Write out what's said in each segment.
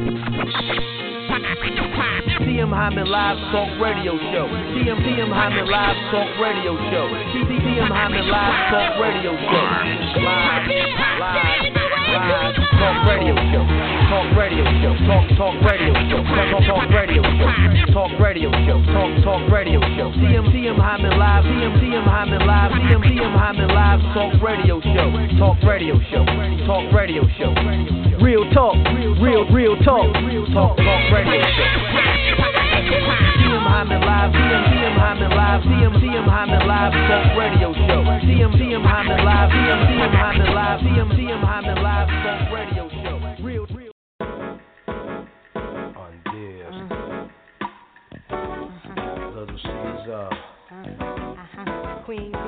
TM Hyman Live Talk Radio Show. TM Hyman Live Talk Radio Show. TM Hyman Live Talk Radio Show. Live Talk Radio Show. Talk Radio Show. Talk Radio Show. Talk Radio Show. Talk Radio Show. Talk Radio Show. TM Hyman Live. TM Hyman Live. TM Hyman Live Talk Radio Show. Talk Radio Show. Talk Radio Show. Real talk. Real talk. Talk Radio Show. TM Hyman Live. TM Hyman Live. TM Hyman Live Talk Radio Show. TM Hyman Live. TM Hyman Live. TM Hyman Live Talk Radio Show. Real. On this. Little Caesar. Queen Bee.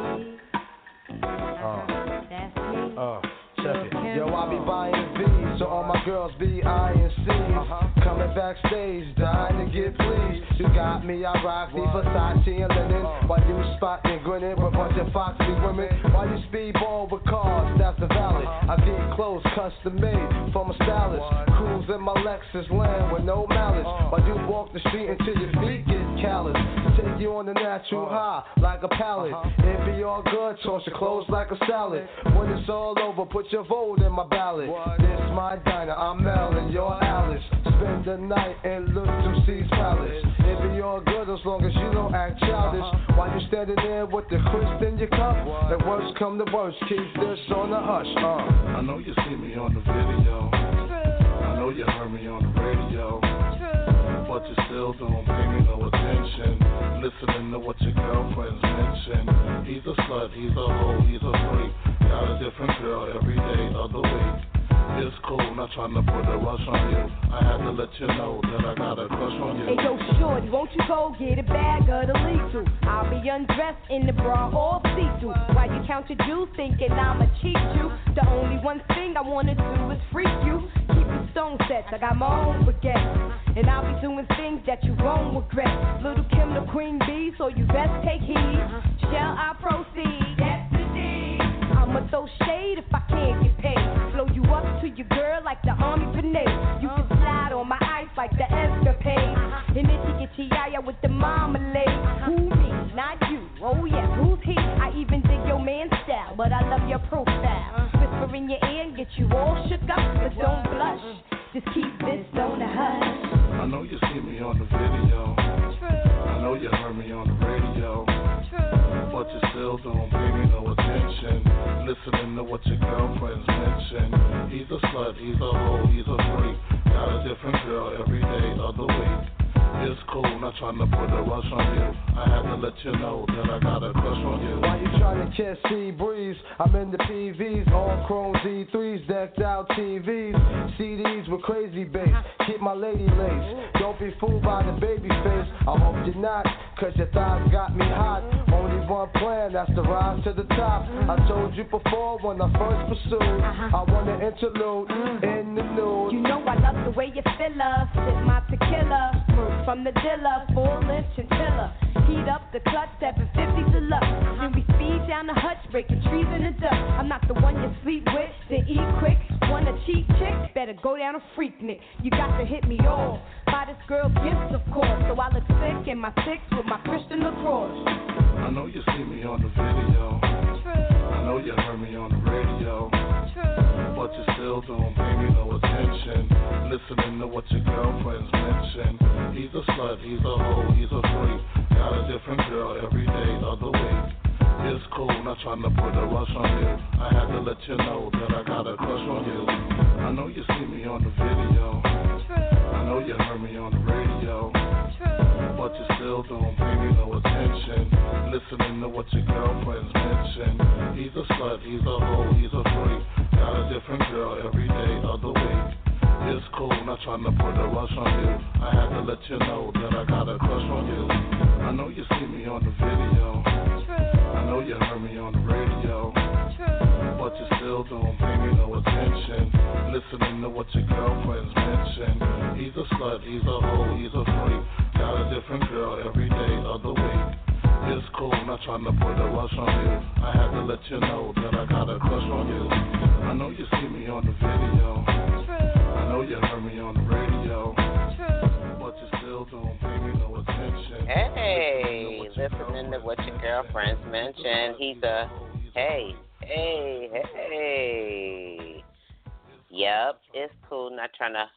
That's me. Check it. Yo, I be buying V's, so all my girls be eyeing C's. Coming backstage, dying to get pleased. You got me, I rock the Versace and linen. While you spotting, grinning with a bunch of foxy women. While you speedball with cars, that's the valley. I get clothes custom made from a stylist. Cruise in my Lexus land with no malice. While you walk the street until your feet get callous. Take you on the natural high like a pallet. It be all good, toss your clothes like a salad. When it's all over, put your vote in my ballot. This my diner, I'm Mel and you're Alice. Spend the night and look to C's Palace. It be all good as long as you don't act childish. While you standing there with the crisp in your cup, the worst come to worst, keep this on the hush. I know you see me on the video. I know you heard me on the radio. But you still don't pay me no attention. Listening to what your girlfriends mention. He's a slut, he's a hoe, he's a freak. Got a different girl every day of the week. It's cool, not trying to put a rush on you. I had to let you know that I got a crush on you. Hey yo, shorty, won't you go get a bag of the lethal? I'll be undressed in the bra all see-through. While you count your juice, thinking I'ma cheat you. The only one thing I wanna do is freak you. Keep your stone sets, I got my own baguette. And I'll be doing things that you won't regret. Little Kim the Queen Bee, so you best take heed. Shall I proceed? Yes, indeed. I'ma throw shade if I can't get paid. Flow you up to your girl like the army grenade. You can slide on my ice like the escapade. And if you get yaya with the marmalade. Who me? Not you. Oh yeah, who's he? I even dig your man's style, but I love your profile. Whisper in your ear and get you all shook up, but don't blush. Just keep this on the hush. I know you see me on the video. I know you heard me on the radio. But you still don't pay me no attention. Listening to what your girlfriends mention. He's a slut, he's a hoe, he's a freak. Got a different girl every day of the week. It's cool, not trying to put a rush on you. I had to let you know that I got a crush on you. While you trying to catch sea breeze, I'm in the PVs, all chrome Z3s, decked out TVs, CDs with crazy bass. Keep my lady laced. Don't be fooled by the baby face. I hope you're not, cause your thighs got me hot. Only one plan, that's to rise to the top. I told you before when I first pursued, I want an interlude in the nude. You know I love the way you fill up, sip my tequila. From the dealer, full length chinchilla. Heat up the clutch, 750 deluxe. Then we speed down the hutch, breaking trees in the dust. I'm not the one you sleep with, then eat quick. Want a cheap chick? Better go down a freak nick. You got to hit me off. Buy this girl gifts, of course. So I look sick in my six with my Christian lacrosse. I know you see me on the video. I know you heard me on the radio. But you still don't pay me no attention. Listening to what your girlfriends mention. He's a slut, he's a hoe, he's a freak. Got a different girl every day of the week. It's cool, not trying to put a rush on you. I had to let you know that I got a crush on you. I know you see me on the video. I know you heard me on the radio. But you still don't pay me no attention. Listening to what your girlfriends mention. He's a slut, he's a hoe, he's a freak. Got a different girl every day of the week. It's cool, not trying to put a rush on you. I had to let you know that I got a crush on you. I know you see me on the video. I know you heard me on the radio. But you still don't pay me no attention. Listening to what your girlfriends mention. He's a slut, he's a hoe, he's a freak. Got a different girl every day of the week. It's cool, not trying to put a rush on you. I had to let you know that I got a crush on you. I know you see me on the video. I know you heard me on the radio. of what your girlfriends mentioned. He's a hey. Yep, it's cool. Not trying to.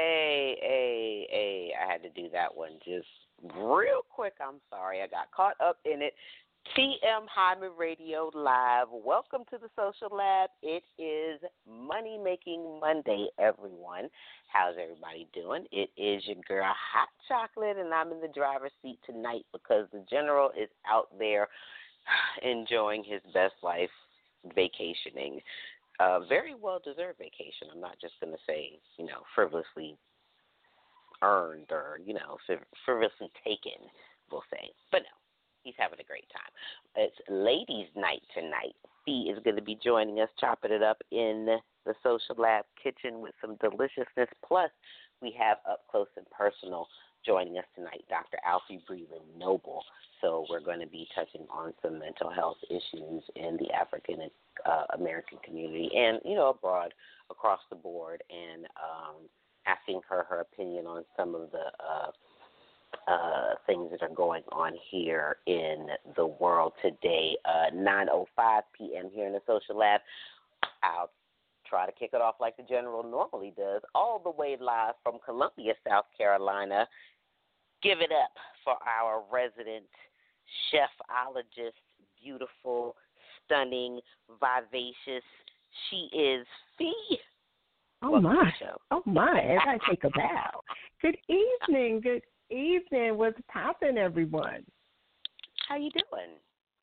Hey. I had to do that one just real quick. I'm sorry. I got caught up in it. TM Hyman Radio Live. Welcome to the Social Lab. It is Money Making Monday, everyone. How's everybody doing? It is your girl, Hot Chocolate, and I'm in the driver's seat tonight because the General is out there enjoying his best life, vacationing. Very well-deserved vacation. I'm not just going to say, frivolously earned or, frivolously taken, we'll say. But no. He's having a great time. It's ladies' night tonight. Fee is going to be joining us, chopping it up in the Social Lab kitchen with some deliciousness. Plus, we have up close and personal joining us tonight, Dr. Alfie Breland Noble. So we're going to be touching on some mental health issues in the African American community and, abroad, across the board, and asking her opinion on some of the things that are going on here in the world today. 9:05 p.m. here in the Social Lab. I'll try to kick it off like the General normally does, all the way live from Columbia, South Carolina. Give it up for our resident chefologist, beautiful, stunning, vivacious. She is Fee. Oh, my. I got to take a bow. Good evening. Good evening. What's poppin', everyone? How you doing?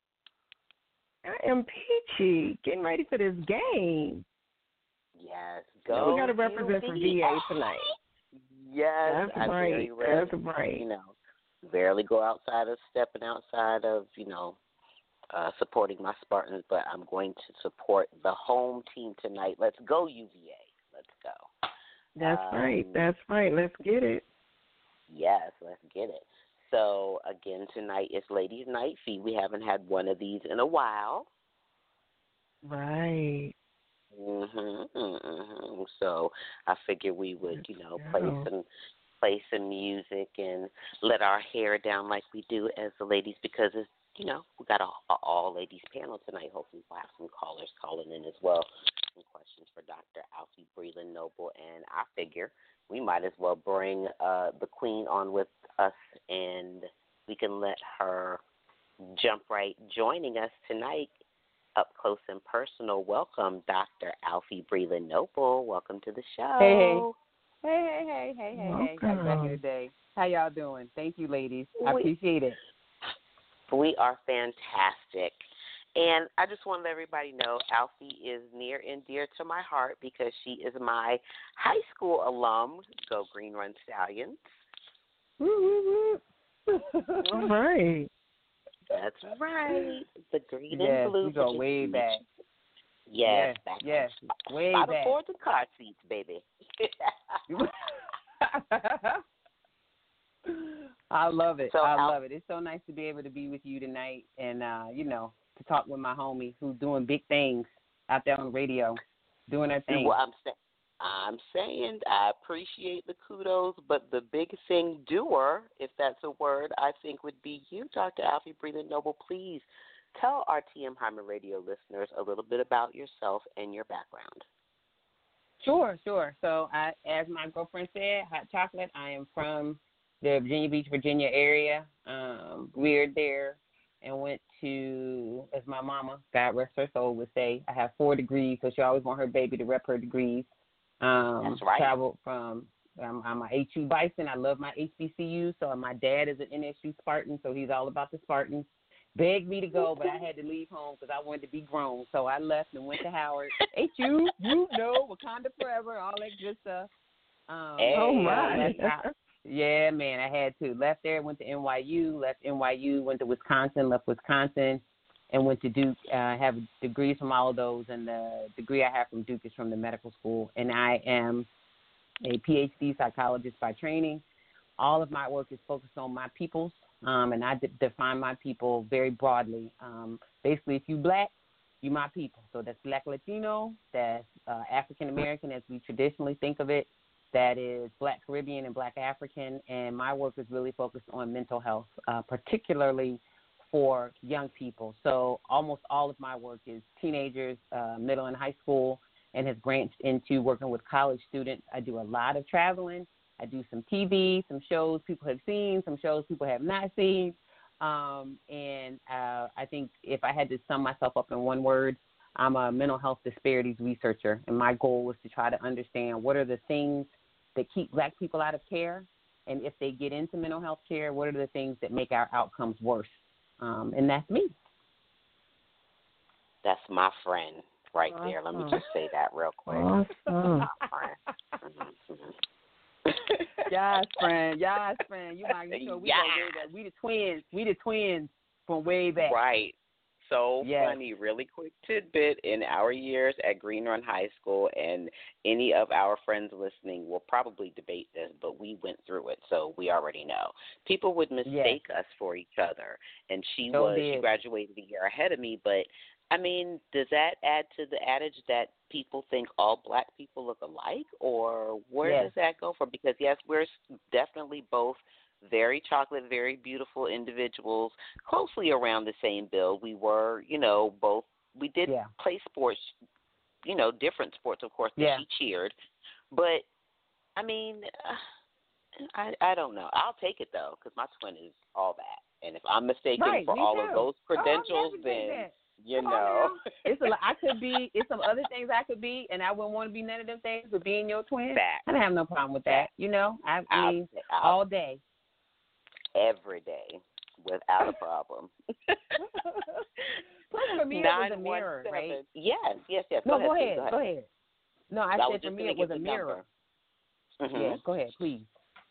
I am peachy, getting ready for this game. Yes, go. We got to represent for VA tonight. Yes, that's right. That's right. Barely stepping outside of, supporting my Spartans, but I'm going to support the home team tonight. Let's go, UVA. Let's go. That's right. That's right. Let's get it. Yes, let's get it. So, again, tonight is Ladies' Night. Fee, we haven't had one of these in a while. Right. So, I figure we would, play some music and let our hair down like we do as the ladies because, it's, we got a all-ladies panel tonight. Hopefully we'll have some callers calling in as well. Some questions for Dr. Alfie Breland Noble, and I figure we might as well bring the queen on with us, and we can let her jump right joining us tonight up close and personal. Welcome, Dr. Alfie Breland Noble. Welcome to the show. Hey. Happy back in the day. How y'all doing? Thank you, ladies. I appreciate it. We are fantastic. And I just want to let everybody know Alfie is near and dear to my heart because she is my high school alum. Go Green Run Stallions. All right. That's right. The green and blue. We go way back. Yes. Way by back. By the Ford and car seats, baby. I love it. So I love it. It's so nice to be able to be with you tonight and, to talk with my homie who's doing big things out there on the radio, doing her thing. Well, I'm saying I appreciate the kudos, but the big thing doer, if that's a word, I think would be you, Dr. Alfie Breland Noble. Please tell our TM Hyman Radio listeners a little bit about yourself and your background. Sure. So, as my girlfriend said, Hot Chocolate, I am from the Virginia Beach, Virginia area, reared there, and went to, as my mama, God rest her soul, would say, I have 4 degrees, so she always want her baby to rep her degrees. That's right. Traveled from, I'm a HU Bison. I love my HBCU, so my dad is an NSU Spartan, so he's all about the Spartans. Begged me to go, but I had to leave home because I wanted to be grown, so I left and went to Howard. HU, Wakanda Forever, all that good stuff. Oh, my. Yeah, man, I had to. Left there, went to NYU, went to Wisconsin, left Wisconsin, and went to Duke. I have degrees from all of those, and the degree I have from Duke is from the medical school. And I am a PhD psychologist by training. All of my work is focused on my peoples, and I define my people very broadly. Basically, if you black, you my people. So that's Black Latino, that's African American as we traditionally think of it. That is Black Caribbean and Black African, and my work is really focused on mental health, particularly for young people. So almost all of my work is teenagers, middle and high school, and has branched into working with college students. I do a lot of traveling. I do some TV, some shows people have seen, some shows people have not seen. And I think if I had to sum myself up in one word, I'm a mental health disparities researcher, and my goal is to try to understand what are the things that keep Black people out of care, and if they get into mental health care, what are the things that make our outcomes worse? And that's me. That's my friend right there. Let me just say that real quick. Awesome. Yes, friend. Yes, friend. You know, we go way back. We the twins from way back. Right. So funny, really quick tidbit. In our years at Green Run High School, and any of our friends listening will probably debate this, but we went through it, so we already know. People would mistake us for each other, and she graduated a year ahead of me, but I mean, does that add to the adage that people think all Black people look alike, or where does that go from? Because, yes, we're definitely both very chocolate, very beautiful individuals, closely around the same build. We were, both, we did play sports, different sports, of course, that she cheered. But, I mean, I don't know. I'll take it, though, because my twin is all that. And if I'm mistaken for all of those credentials, then... it's it's some other things I could be, and I wouldn't want to be none of them things, but being your twin, I don't have no problem with that. I mean, all day. Every day, without a problem. Plus, for me, it was a mirror, right? Yes. No, go ahead. No, I said for me, it was a mirror. Mm-hmm. Yeah, go ahead, please.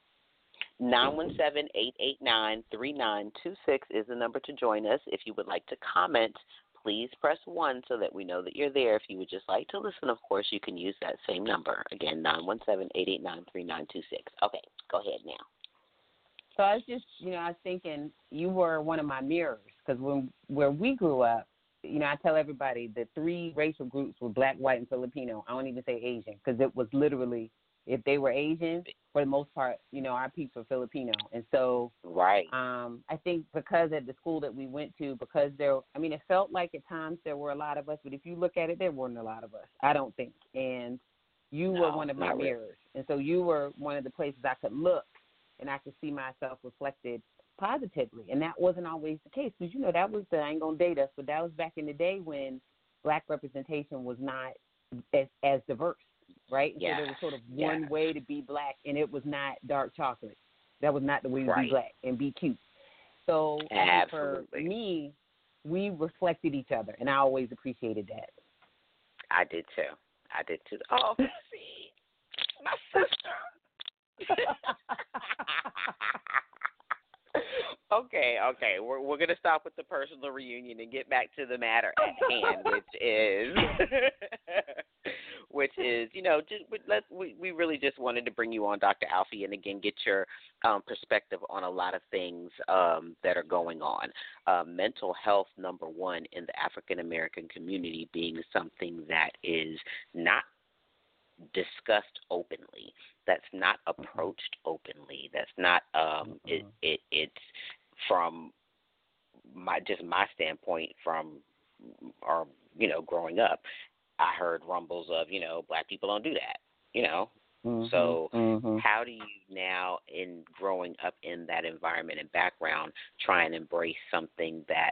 917-889-3926 is the number to join us. If you would like to comment, please press 1 so that we know that you're there. If you would just like to listen, of course, you can use that same number. Again, 917-889-3926. Okay, go ahead now. So I was just, I was thinking you were one of my mirrors, because where we grew up, I tell everybody the 3 racial groups were Black, white, and Filipino. I don't even say Asian, because it was literally, if they were Asian, for the most part, our peeps were Filipino. And so I think because at the school that we went to, because it felt like at times there were a lot of us, but if you look at it, there weren't a lot of us, I don't think. And you were one of my mirrors. And so you were one of the places I could look and I could see myself reflected positively. And that wasn't always the case, because, that was I ain't going to date us, but that was back in the day when Black representation was not as diverse. Right? Yeah. So there was sort of one way to be Black, and it was not dark chocolate. That was not the way to be Black and be cute. So for me, we reflected each other, and I always appreciated that. I did too. Oh, see, my sister. Okay. We're gonna stop with the personal reunion and get back to the matter at hand, which is, we really just wanted to bring you on, Dr. Alfie, and again get your perspective on a lot of things that are going on. Mental health, number one, in the African American community being something that is not discussed openly, that's not approached openly, that's not it's from my standpoint from growing up, I heard rumbles of Black people don't do that, so how do you now, in growing up in that environment and background, try and embrace something that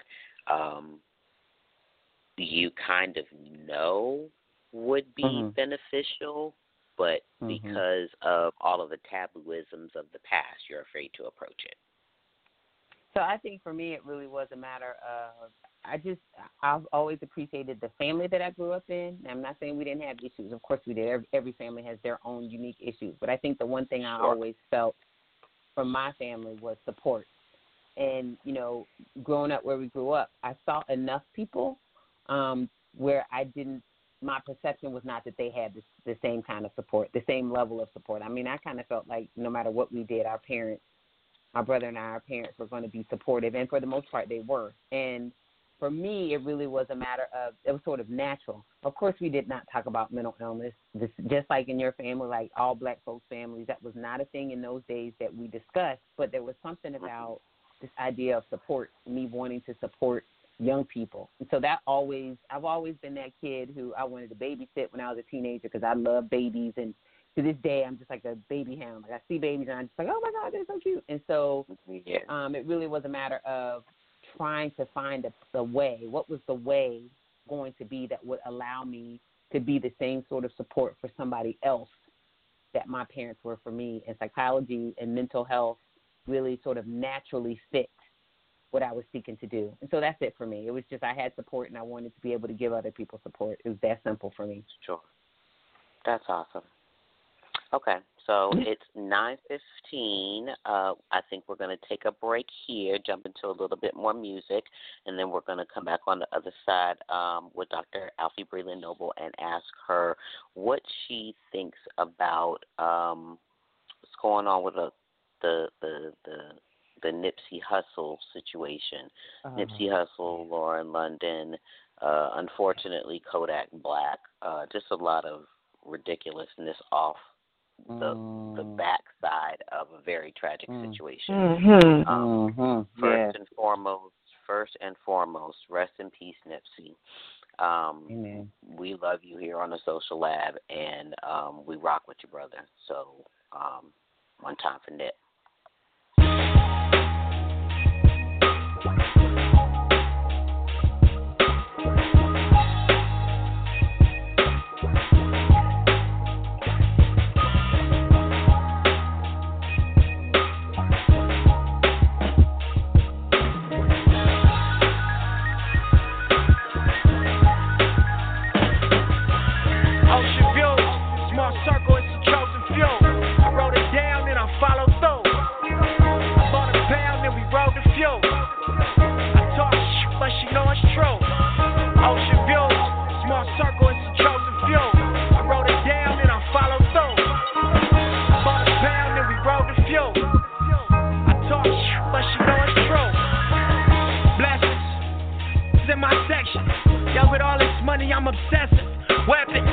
you kind of would be beneficial, but because of all of the tabooisms of the past, you're afraid to approach it? So I think for me, it really was a matter of, I've always appreciated the family that I grew up in. I'm not saying we didn't have issues. Of course we did. Every family has their own unique issues. But I think the one thing I always felt from my family was support. And, growing up where we grew up, I saw enough people where my perception was not that they had the same kind of support, the same level of support. I mean, I kind of felt like no matter what we did, my brother and our parents were going to be supportive. And for the most part, they were. And for me, it really was a matter of, it was sort of natural. Of course, we did not talk about mental illness. Just like in your family, like all Black folks' families, that was not a thing in those days that we discussed. But there was something about this idea of support, me wanting to support young people. And so I've always been that kid who I wanted to babysit when I was a teenager because I love babies. And to this day, I'm just like a baby hound. Like I see babies and I'm just like, oh my God, they're so cute. And so it really was a matter of trying to find the way. What was the way going to be that would allow me to be the same sort of support for somebody else that my parents were for me? And psychology and mental health really sort of naturally fit what I was seeking to do. And so that's it for me. It was just I had support and I wanted to be able to give other people support. It was that simple for me. Sure. That's awesome. Okay, so it's 9:15. I think we're going to take a break here, jump into a little bit more music, and then we're going to come back on the other side with Dr. Alfie Breland Noble and ask her what she thinks about what's going on with the Nipsey Hussle situation. Nipsey Hussle, Lauren London, unfortunately Kodak Black, just a lot of ridiculousness off the backside of a very tragic situation. First and foremost, rest in peace, Nipsey. Amen. We love you here on the Social Lab, and we rock with you, brother. So, one time for Nip. I'm obsessive. Weapons.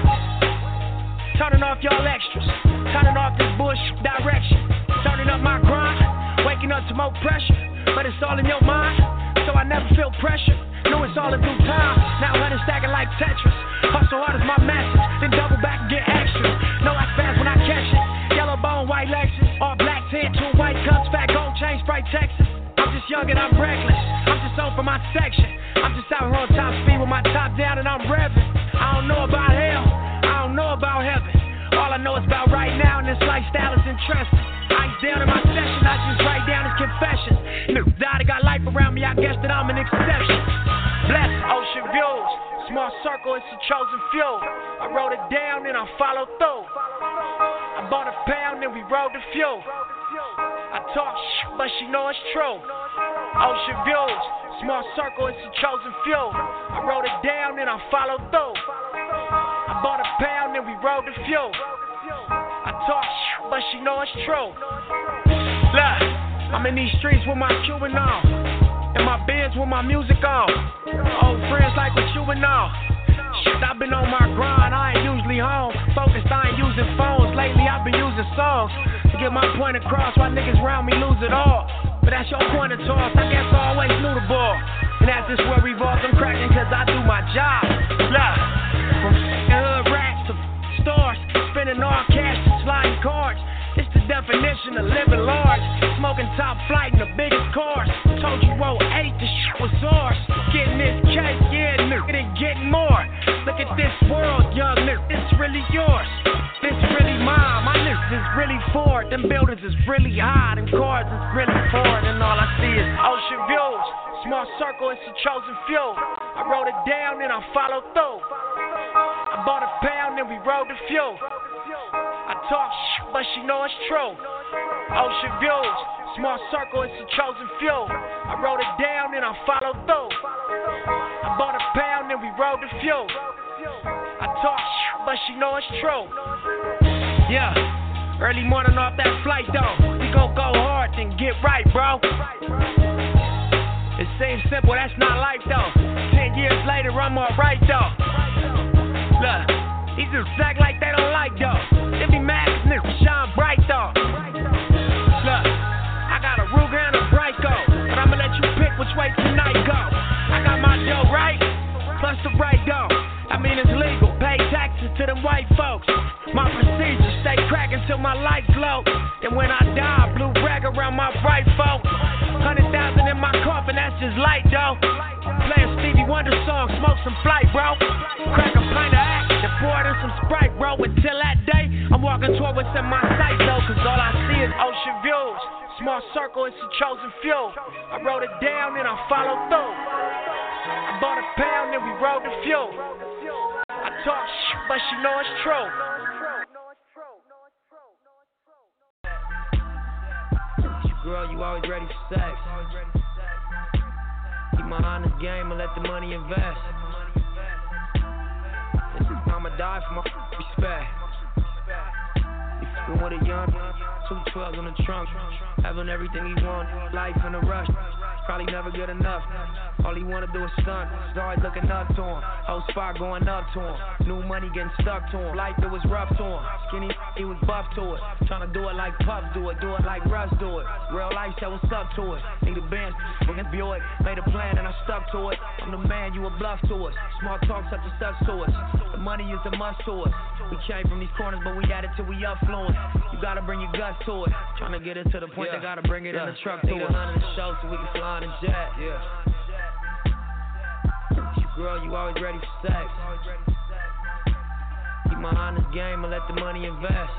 Turning off y'all extras. Turning off this bullshit direction. Turning up my grind. Waking up to more pressure. But it's all in your mind. So I never feel pressure. Know it's all in due time. Now 100 stacking like Tetris. Hustle hard is my message. Then double back and get extras. Know I fast when I catch it. Yellow bone, white Lexus. All black tint, 2 white cups. Fat gold chain, Sprite Texas. I'm just young and I'm reckless. I'm just on for my section. I'm just out here on top speed with my top down and I'm revving. I don't know about hell, I don't know about heaven. All I know is about right now and this lifestyle is interesting. Ice down in my session, I just write down his confessions. Niggas died, got life around me, I guess that I'm an exception. Blessed ocean views, small circle, it's a chosen few. I wrote it down and I followed through. I bought a pound and we rode the fuel. I talk shit, but she know it's true. Ocean views, small circle, it's a chosen few. I wrote it down and I followed through. I bought a pound and we rode the fuel. I talk shit, but she know it's true. Look, I'm in these streets with my Cuban on, and my Benz with my music on. Old friends like what you and all. Shit, I've been on my grind, I ain't usually home. Focused, I ain't using phones. Lately I've been using songs to get my point across while niggas around me lose it all. But that's your point of toss, I guess I always knew the ball. And as this world revolves, I'm cracking cause I do my job. Look, from hood rats to stars, spending all cash to sliding cards. It's the definition of living large. Smoking top flight in the biggest cars. Told you roll 8, this shit was ours. Getting this cake, yeah, nigga, and getting more. Look at this world, young nigga, it's really yours. This really mine, my niggas is really Ford. Them buildings is really high, them cars is really Ford. And all I see is ocean views. Small circle, it's a chosen few. I wrote it down and I followed through. I bought a pound and we rode the fuel. I talk shit, but she know it's true. Ocean views, small circle, it's a chosen few. I wrote it down and I followed through. I bought a pound and we rode the fuel. I talk shit, but she know it's true. Yeah, early morning off that flight though. We gon' go hard, then get right, bro. It seems simple, that's not life though. 10 years later, I'm alright though. Look, these just act like they don't like though. They be mad cause niggas shine bright though. Look, I got a Ruger and a Bryco. what's the right though? I mean it's legal, pay taxes to them white folks. My procedure, stay cracking till my light glow. And when I die, blue rag around my bright folk. 100,000 in my coffin, that's just light though. Play a Stevie Wonder song, smoke some flight, bro. Crack a pint of act, and pour it in some Sprite, bro. Until that day, I'm walking toward what's in my sight though. Cause all I see is ocean views. Small circle, it's a chosen few. I wrote it down and I followed through. I bought a pound and we rode the fuel. I talk shit, but she know it's true. Girl, you always ready for sex. Keep my honest game and let the money invest. I'ma die for my respect. You feel with a young, 212 in the trunk, having everything he want, life in a rush. Probably never good enough. All he wanna do is stunt. He's always looking up to him. Whole spot going up to him. New money getting stuck to him. Life it was rough to him. Skinny, he was buff to it. Tryna do it like Puff do it like Russ do it. Real life said what's up to it. Need a bench, fucking Buick. Made a plan and I stuck to it. I'm the man, you a bluff to us. Small talk such a such to us. The money is a must to us. We came from these corners, but we got it till we affluent. You gotta bring your guts to it. Tryna get it to the point, they gotta bring it in the truck to us. 100 shows so we can fly on a jet. Girl, you always ready for sex. Keep my honest game and let the money invest.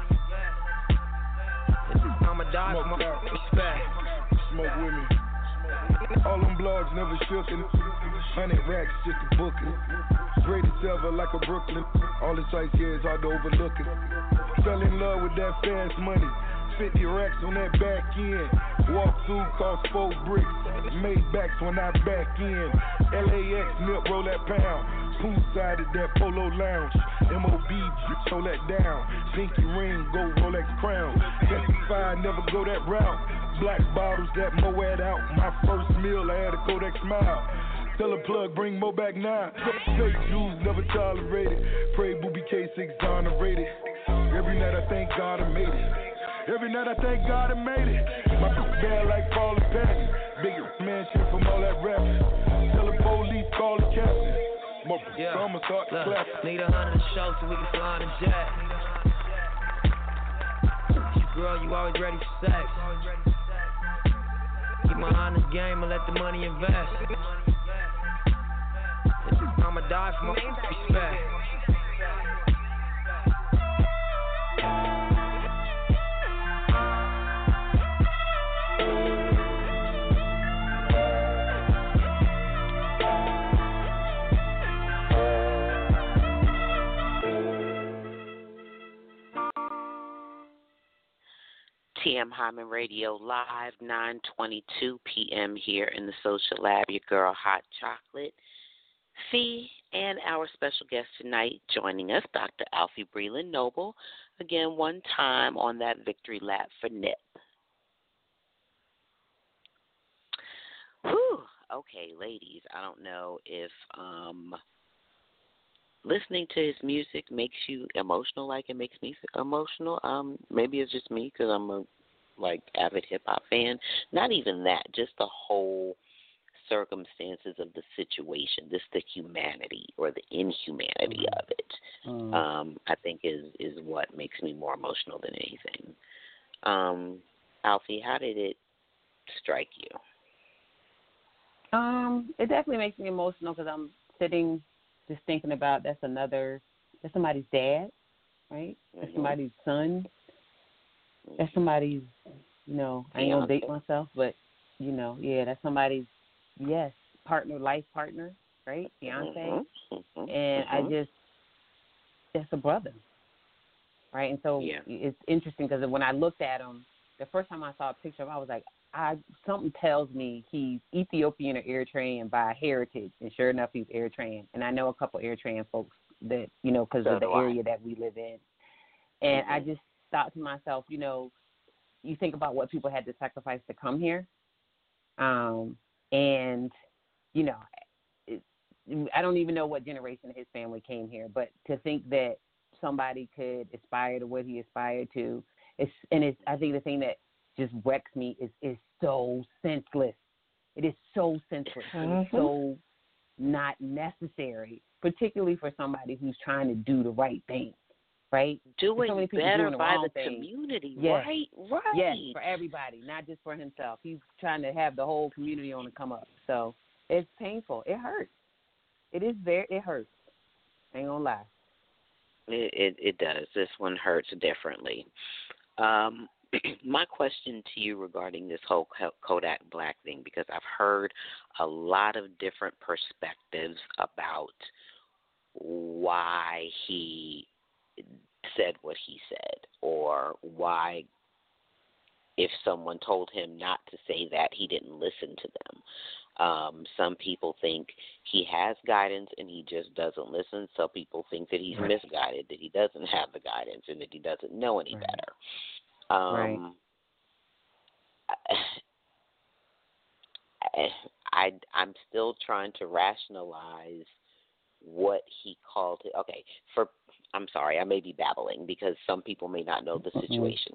I'ma die for my respect. Smoke with me. All them blogs never shookin'. 100 racks just a bookin'. Greatest ever like a Brooklyn. All this ice here is hard to overlook it. Fell in love with that fast money. 50 racks on that back end. Walk through cost 4 bricks. Made backs when I back in. LAX nip roll that pound. Poolside at that Polo Lounge. MOB hold that down. Pinky ring gold Rolex crown. Testify never go that route. Black bottles that Moet out. My first meal I had a Kodak smile. Tell a plug, bring Mo back now. Fake Jews never tolerated. Pray Booby K6 exonerated. Every night I thank God I made it. Every night I thank God I made it. My bad like Paul and Patton. Bigger mansion from all that rap. Tell the police, call the captain. I'ma start to clap. Need 100 shows so we can fly on a jet. Girl, you always ready for sex. Keep my honest game and let the money invest. I'ma die for my respect. TM Hyman Radio Live, 9:22 p.m. here in the Social Lab. Your girl, Hot Chocolate, Fee, and our special guest tonight joining us, Dr. Alfie Breland Noble. Again, one time on that victory lap for NIP. Whew. Okay, ladies, I don't know if listening to his music makes you emotional like it makes me emotional. Maybe it's just me because I'm a avid hip hop fan. Not even that, just the whole circumstances of the situation, the humanity or the inhumanity of it. I think is what makes me more emotional than anything. Alfie, how did it strike you? It definitely makes me emotional because I'm sitting just thinking about that's somebody's dad, right? That's somebody's son. That's somebody's, I ain't gonna date myself, but that's somebody's, life partner, right? Fiance. And that's a brother, right? And so it's interesting because when I looked at him, the first time I saw a picture of him, I was like, something tells me he's Ethiopian or Eritrean by heritage, and sure enough, he's Eritrean. And I know a couple Eritrean folks that, because of the area that we live in. And I just thought to myself, you think about what people had to sacrifice to come here. I don't even know what generation his family came here, but to think that somebody could aspire to what he aspired to, I think the thing that just wrecks me is so senseless. It is so senseless. It is so not necessary, particularly for somebody who's trying to do the right thing, right? Doing so many people better doing the by wrong the thing. community, Yes. right? Yes, for everybody, not just for himself. He's trying to have the whole community on the come up. So it's painful. It hurts. It hurts. Ain't gonna lie. It does. This one hurts differently. My question to you regarding this whole Kodak Black thing, because I've heard a lot of different perspectives about why he said what he said, or why, if someone told him not to say that, he didn't listen to them. Some people think he has guidance and he just doesn't listen. Some people think that he's misguided, that he doesn't have the guidance and that he doesn't know any better. I'm still trying to rationalize what he called it. Okay, I'm sorry, I may be babbling because some people may not know the situation.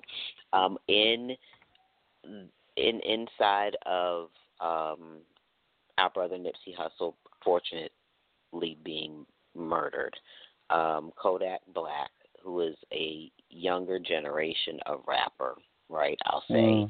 Inside of our brother Nipsey Hussle, fortunately being murdered, Kodak Black, who is a younger generation of rapper, right, I'll say,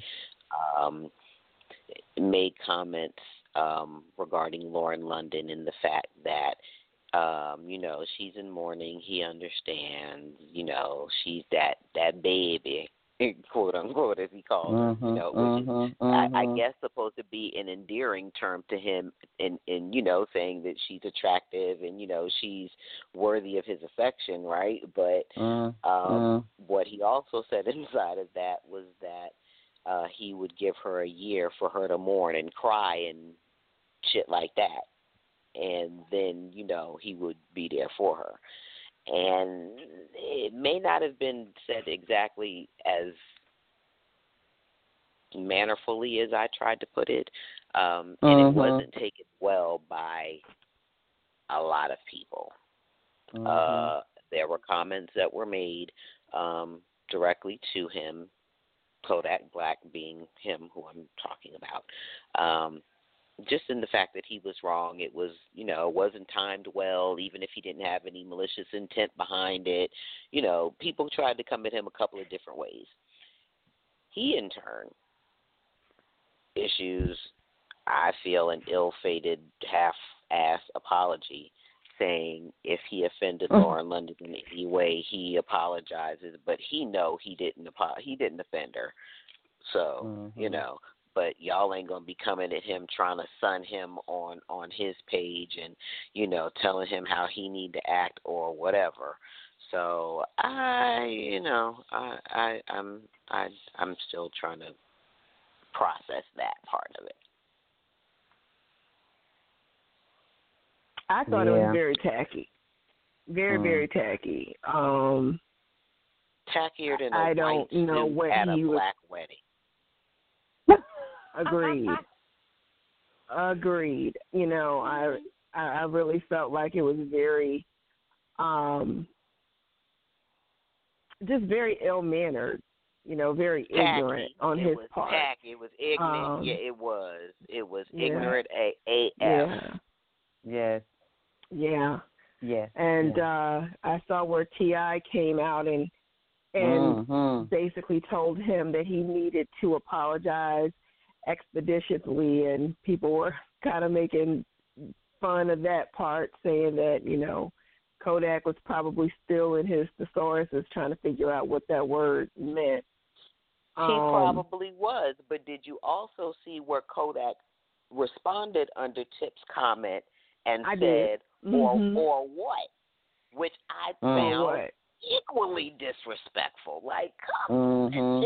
made comments regarding Lauren London and the fact that, she's in mourning, he understands, she's that baby, quote unquote, as he calls her, which is, I guess, supposed to be an endearing term to him in saying that she's attractive and, she's worthy of his affection, right? But what he also said inside of that was that he would give her a year for her to mourn and cry and shit like that. And then, he would be there for her. And it may not have been said exactly as mannerfully as I tried to put it, and it wasn't taken well by a lot of people. There were comments that were made directly to him, Kodak Black being him who I'm talking about, just in the fact that he was wrong. It was, it wasn't timed well, even if he didn't have any malicious intent behind it. People tried to come at him a couple of different ways. He, in turn, issues, I feel, an ill-fated, half-ass apology, saying if he offended Lauren London in any way, he apologizes, but he didn't offend her. So, but y'all ain't going to be coming at him trying to sun him on his page and, telling him how he need to act or whatever. So I'm still trying to process that part of it. I thought it was very tacky. Very, very tacky. Tackier than a I don't know what at a he black wedding. Agreed. I really felt like it was very, just very ill-mannered, very ignorant on his part. Tacky. It was ignorant. It was. It was ignorant AF. Yeah. Yes. Yeah. Yes. And I saw where T.I. came out and basically told him that he needed to apologize expeditiously, and people were kind of making fun of that part, saying that, Kodak was probably still in his thesauruses trying to figure out what that word meant. He probably was, but did you also see where Kodak responded under Tip's comment and said, or what? Which I found equally disrespectful. Like, come on.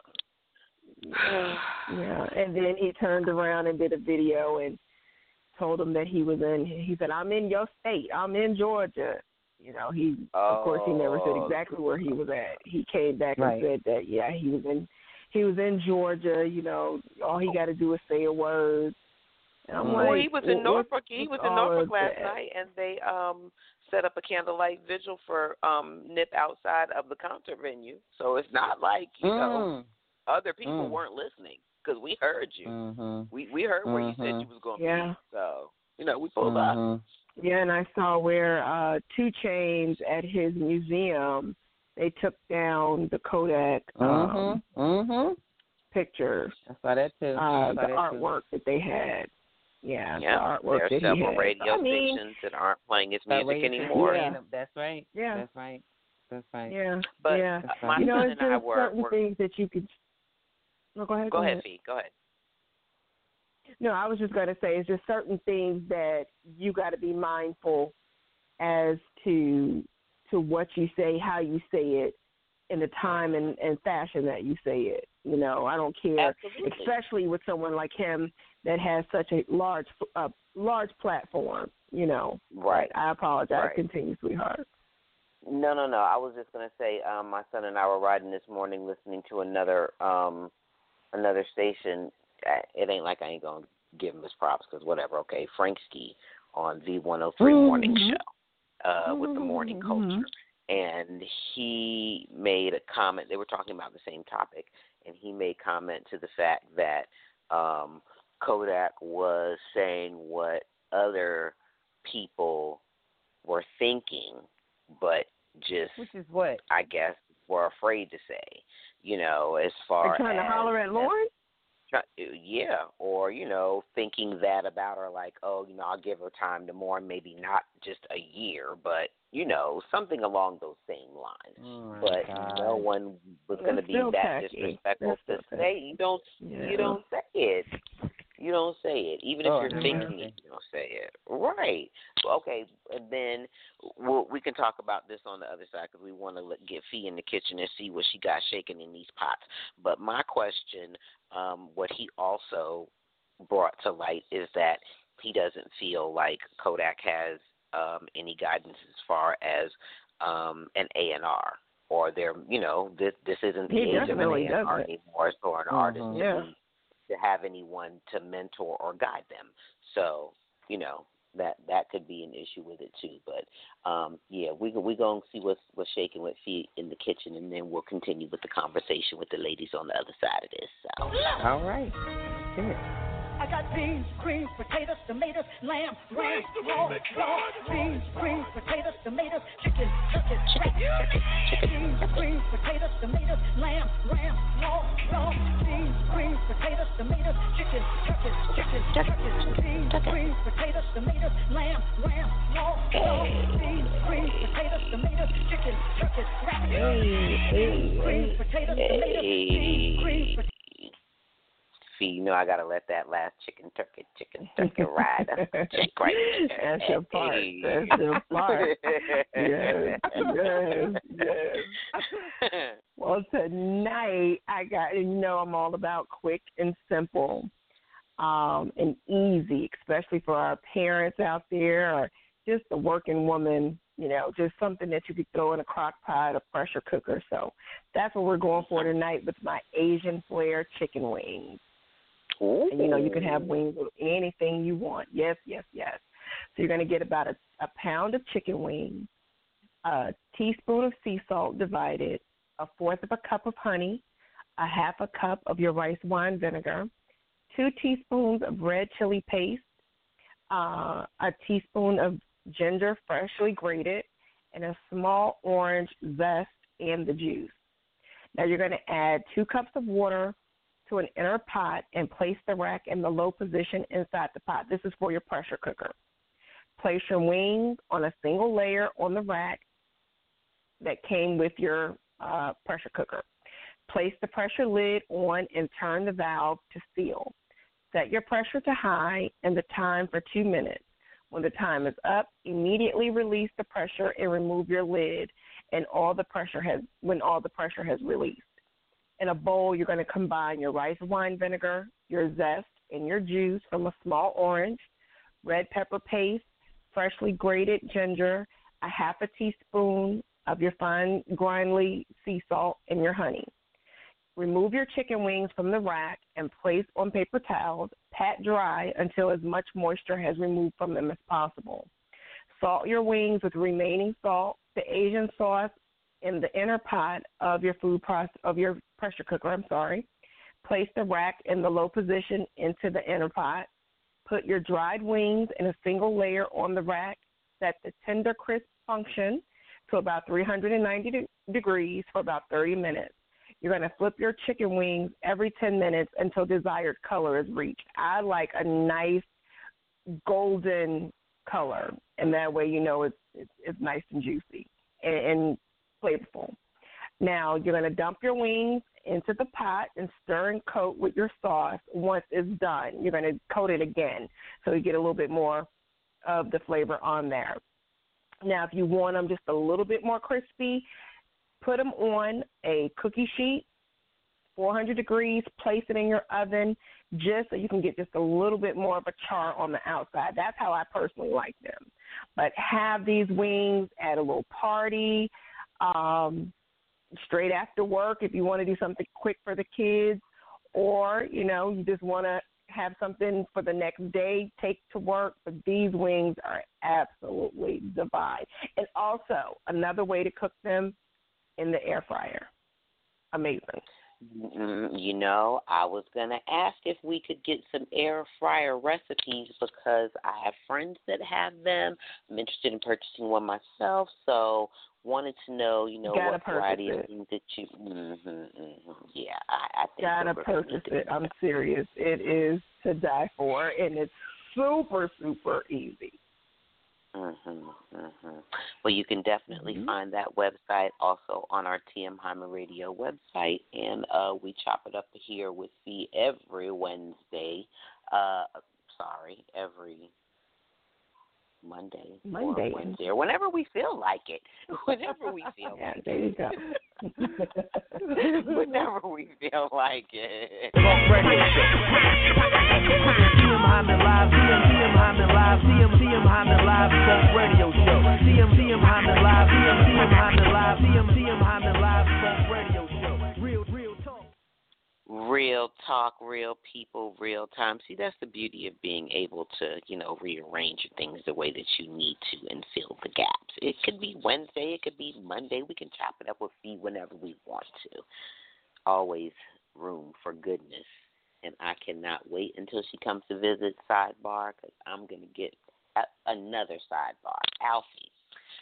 Yeah, and then he turned around and did a video and told him that he said, I'm in your state. I'm in Georgia. Of course, he never said exactly where he was at. He came back and said that, he was in Georgia, all he got to do is say a word. And I'm like, he was in Norfolk. He was in Norfolk last night, and they set up a candlelight vigil for Nip outside of the concert venue. So it's not like, other people weren't listening, because we heard you. We heard where you said you was going to be. So We pulled up. Yeah, and I saw where 2 Chainz at his museum, they took down the Kodak pictures. I saw that too. The artwork that they had. Yeah, the artwork there are that he several had. radio stations that aren't playing his music anymore. Yeah. That's right. Yeah. That's right. That's right. Yeah. But my you know, son it's and I just were certain things that you could. No, go ahead. Go ahead, Fee. Go ahead. No, I was just going to say it's just certain things that you got to be mindful as to what you say, how you say it, in the time and fashion that you say it. You know, I don't care, especially with someone like him that has such a large platform. You know, right? I apologize. Right. Continue, sweetheart. No. I was just going to say, my son and I were riding this morning, listening to another station. It ain't like I ain't gonna give him his props because whatever. Okay, Frank Ski on V103 Morning Show with the Morning Culture, and he made a comment. They were talking about the same topic, and he made comment to the fact that Kodak was saying what other people were thinking, but just which is what I guess were afraid to say. You know, as far as trying to holler at Lauren. Yeah, or, thinking that about her, like, oh, I'll give her time to mourn, maybe not just a year, but, something along those same lines. But no one was going to be that disrespectful to say, you don't say it. You don't say it. Even if you're thinking it, you don't say it. Right. Okay, and then we can talk about this on the other side because we want to get Fee in the kitchen and see what she got shaking in these pots. But my question, what he also brought to light is that he doesn't feel like Kodak has any guidance as far as an A&R or their, this isn't the age of an A&R anymore for an artist to have anyone to mentor or guide them. So, that could be an issue with it too. But we're going to see what's shaking with Fee in the kitchen, and then we'll continue with the conversation with the ladies on the other side of this. So. All right. Good. I got beans, greens, potatoes, tomatoes, lamb, ram, raw, beans, greens, potatoes, tomatoes, chicken, turkey, beans, greens, potatoes, tomatoes, lamb, ram, raw, beans, greens, potatoes, tomatoes, chicken, turkey, beans, greens, potatoes, tomatoes, lamb, ram, raw, beans, greens, potatoes, tomatoes, chicken, turkey, beans, greens, potatoes, tomatoes, beans, greens, potatoes. I gotta let that last chicken turkey ride. That's your part. That's your part. Yes. Well, tonight I got, I'm all about quick and simple, and easy, especially for our parents out there or just a working woman. Just something that you could throw in a crock pot or pressure cooker. So that's what we're going for tonight with my Asian Flair chicken wings. Ooh. And, you can have wings with anything you want. Yes. So you're going to get about a pound of chicken wings, a teaspoon of sea salt divided, a fourth of a cup of honey, a half a cup of your rice wine vinegar, 2 teaspoons of red chili paste, a teaspoon of ginger freshly grated, and a small orange zest and the juice. Now you're going to add 2 cups of water to an inner pot and place the rack in the low position inside the pot. This is for your pressure cooker. Place your wings on a single layer on the rack that came with your pressure cooker. Place the pressure lid on and turn the valve to seal. Set your pressure to high and the time for 2 minutes. When the time is up, immediately release the pressure and remove your lid when all the pressure has released. In a bowl, you're going to combine your rice wine vinegar, your zest, and your juice from a small orange, red pepper paste, freshly grated ginger, a half a teaspoon of your fine grindly sea salt, and your honey. Remove your chicken wings from the rack and place on paper towels. Pat dry until as much moisture has removed from them as possible. Salt your wings with remaining salt, the Asian sauce, in the inner pot of your pressure cooker. Place the rack in the low position into the inner pot. Put your dried wings in a single layer on the rack. Set the tender crisp function to about 390 degrees for about 30 minutes. You're going to flip your chicken wings every 10 minutes until desired color is reached. I like a nice golden color, and that way you know it's nice and juicy and flavorful. Now, you're going to dump your wings into the pot and stir and coat with your sauce. Once it's done, you're going to coat it again so you get a little bit more of the flavor on there. Now, if you want them just a little bit more crispy, put them on a cookie sheet, 400 degrees, place it in your oven just so you can get just a little bit more of a char on the outside. That's how I personally like them. But have these wings at a little party, straight after work if you want to do something quick for the kids, or, you know, you just want to have something for the next day, take to work. But these wings are absolutely divine. And also, another way to cook them, in the air fryer. Amazing. You know, I was going to ask if we could get some air fryer recipes because I have friends that have them. I'm interested in purchasing one myself, so wanted to know, you know, what variety of things that you. Yeah, I think gotta purchase it. I'm serious. It is to die for, and it's super, super easy. Well, you can definitely find that website also on our TM Hyman Radio website, and we chop it up here with Fee every Wednesday. Every Monday. Or Wednesday, or whenever we feel like it. Whenever we feel like it. There you go. Whenever we feel like it. Talk radio show. TM Hyman Live, TM Hyman Live, TM Hyman Live, Talk radio show. TM Hyman Live, TM Hyman Live, TM Hyman Live, Talk radio show. Real talk. Real talk, real people, real time. See, that's the beauty of being able to, you know, rearrange things the way that you need to and fill the gaps. It could be Wednesday, it could be Monday. We can chop it up with Fee whenever we want to. Always room for goodness. And I cannot wait until she comes to visit Sidebar because I'm going to get another Sidebar. Alfie,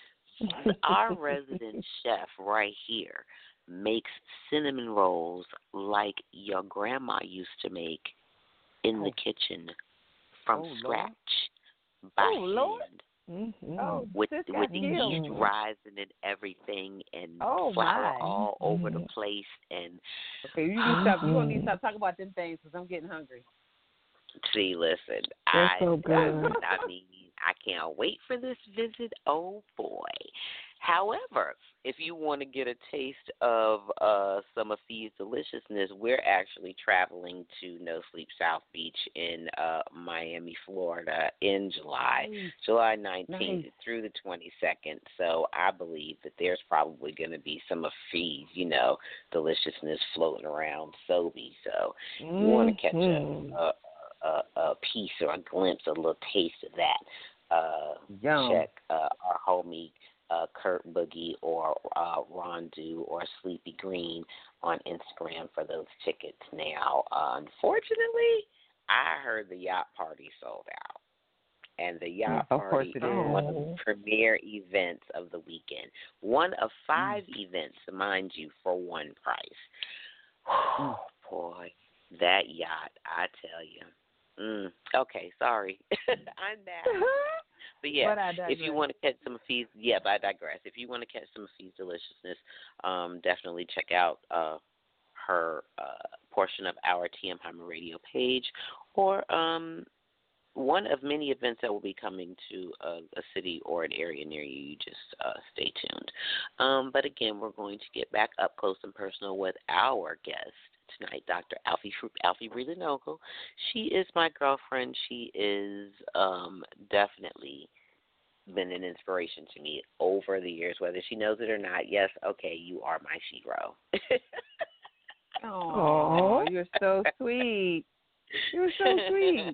our resident chef right here, makes cinnamon rolls like your grandma used to make in the kitchen from scratch by hand. With the yeast rising and everything and flour all over the place. And okay, you gonna need to stop talking about them things because I'm getting hungry. See, listen, so good. I mean, I can't wait for this visit. Oh boy. However, if you want to get a taste of some of Fee's deliciousness, we're actually traveling to No Sleep South Beach in Miami, Florida in July 19th through the 22nd. So I believe that there's probably going to be some of Fee's, you know, deliciousness floating around Sobe. So you want to catch a piece or a glimpse, a little taste of that. Check our homie Kurt Boogie or Rondu or Sleepy Green on Instagram for those tickets. Now, unfortunately, I heard the yacht party sold out. And the yacht party is one of the premier events of the weekend. One of 5 events, mind you, for one price. Oh, boy, that yacht, I tell you. Okay, sorry. I'm mad. But yeah, if you want to catch some of Fee's, but I digress. If you want to catch some of Fee's deliciousness, definitely check out her portion of our TM Hyman Radio page, or one of many events that will be coming to a city or an area near you. You just stay tuned. But again, we're going to get back up close and personal with our guest tonight, Dr. Alfie Breeland-Ogle. She is my girlfriend. She is definitely been an inspiration to me over the years, whether she knows it or not. Yes, okay, you are my shero. Oh, you're so sweet. You're so sweet.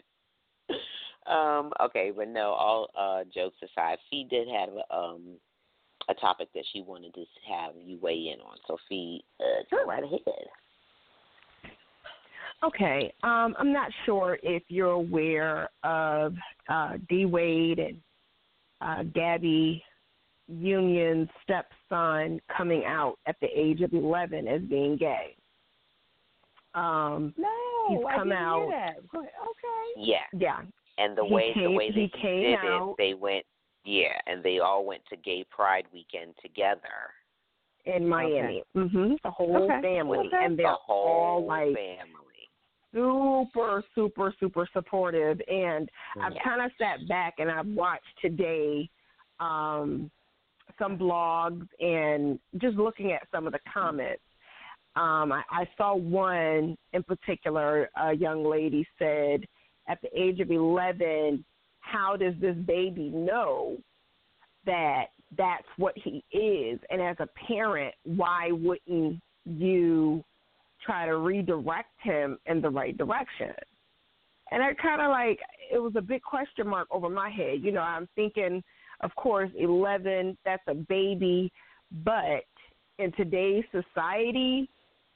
Okay, but no, all jokes aside, Fee did have a topic that she wanted to have you weigh in on. So, Fee, go right ahead. Okay. I'm not sure if you're aware of D. Wade and Gabby Union's stepson coming out at the age of 11 as being gay. No, he's I come didn't out. hear that. Okay. Yeah. And the He way came they did out. it, they went, and they all went to Gay Pride weekend together In Miami. The whole family. And they're all like family. super, super, super supportive. And I've kind of sat back and I've watched today some blogs and just looking at some of the comments. I saw one in particular, a young lady said, at the age of 11, how does this baby know that that's what he is? And as a parent, why wouldn't you try to redirect him in the right direction? And I kind of like, it was a big question mark over my head. You know, I'm thinking, of course, 11, that's a baby, but in today's society,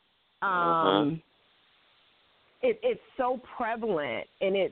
it's so prevalent, and it's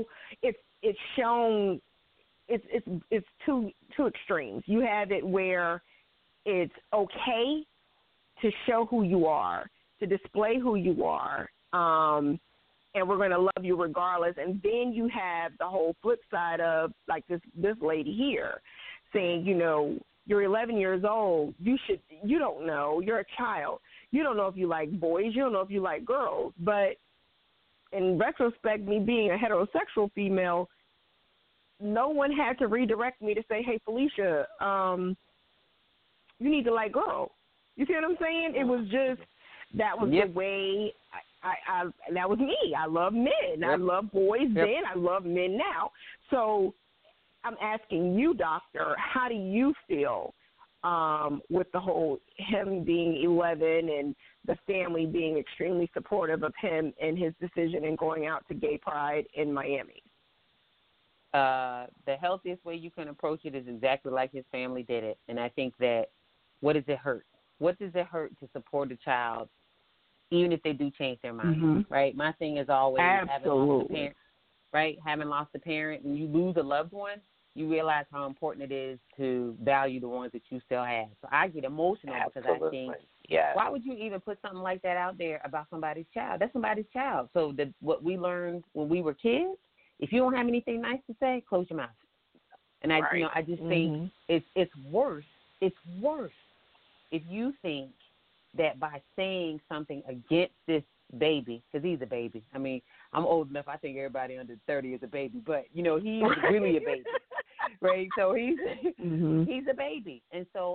shown. It's two extremes. You have it where it's okay to show who you are, to display who you are, and we're going to love you regardless. And then you have the whole flip side of like this lady here saying, you know, you're 11 years old. You don't know. You're a child. You don't know if you like boys. You don't know if you like girls. But in retrospect, me being a heterosexual female, no one had to redirect me to say, hey, Felicia, you need to like girls. You see what I'm saying? It was just, that was the way I that was me. I love men. I love boys then. I love men now. So I'm asking you, doctor, how do you feel with the whole him being 11 and the family being extremely supportive of him and his decision in going out to Gay Pride in Miami? The healthiest way you can approach it is exactly like his family did it. And I think that, what does it hurt? What does it hurt to support a child, even if they do change their mind, right? My thing is always having lost a parent, right? Having lost a parent and you lose a loved one, you realize how important it is to value the ones that you still have. So I get emotional because I think, why would you even put something like that out there about somebody's child? That's somebody's child. So what we learned when we were kids, if you don't have anything nice to say, close your mouth. And I just think it's worse. It's worse if you think that by saying something against this baby, because he's a baby. I mean, I'm old enough. I think everybody under 30 is a baby, but he's really a baby, right? So he's a baby, and so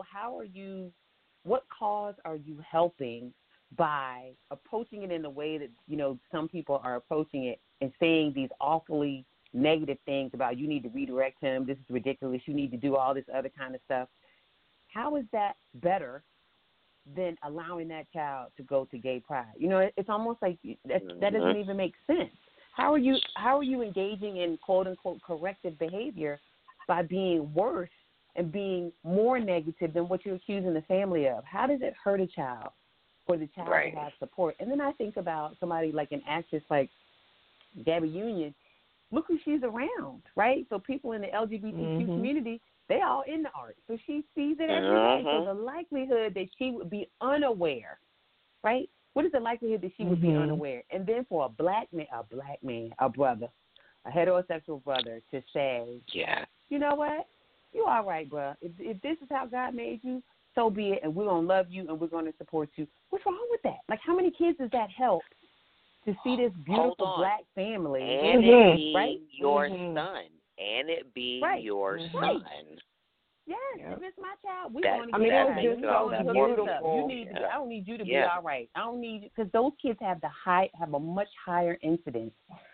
what cause are you helping by approaching it in the way that some people are approaching it and saying these awfully negative things about you need to redirect him, this is ridiculous, you need to do all this other kind of stuff? How is that better than allowing that child to go to Gay Pride? It's almost like that doesn't even make sense. How are you engaging in quote unquote corrective behavior by being worse and being more negative than what you're accusing the family of? How does it hurt a child for the child to have support? And then I think about somebody like an actress like Gabby Union. Look who she's around, right? So people in the LGBTQ community, they all in the art. So she sees it every day. So the likelihood that she would be unaware, right? What is the likelihood that she would be unaware? And then for a black man, a brother, a heterosexual brother to say, you know what? You all right, bro. If this is how God made you, so be it, and we're going to love you and we're going to support you. What's wrong with that? Like, how many kids does that help to see this beautiful black family? And it be your son. And it be your son. Yes, if it's my child, we want to get it just so beautiful. I don't need you to be all right. I don't need, because those kids have a much higher incidence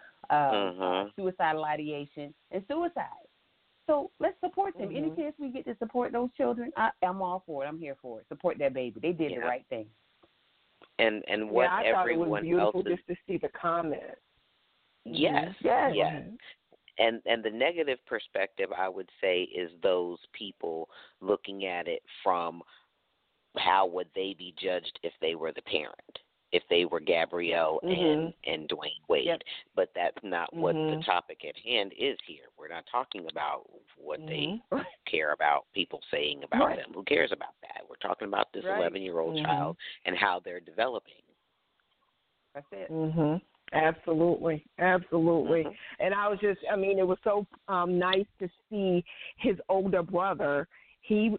of suicidal ideation and suicide. So let's support them. Any chance we get to support those children, I'm all for it. I'm here for it. Support that baby. They did the right thing. And what I thought everyone it was beautiful else just to see the comments. Yes. And the negative perspective, I would say, is those people looking at it from how would they be judged if they were the parent. if they were Gabrielle and Dwayne Wade. Yep. But that's not what the topic at hand is here. We're not talking about what they care about people saying about them. Who cares about that? We're talking about this 11-year-old child and how they're developing. That's it. Absolutely. And I was just, I mean, it was so nice to see his older brother. He